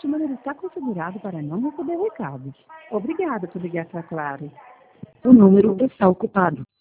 Este número está configurado para não receber recados. Obrigada por ligar para a Claro. O número está ocupado.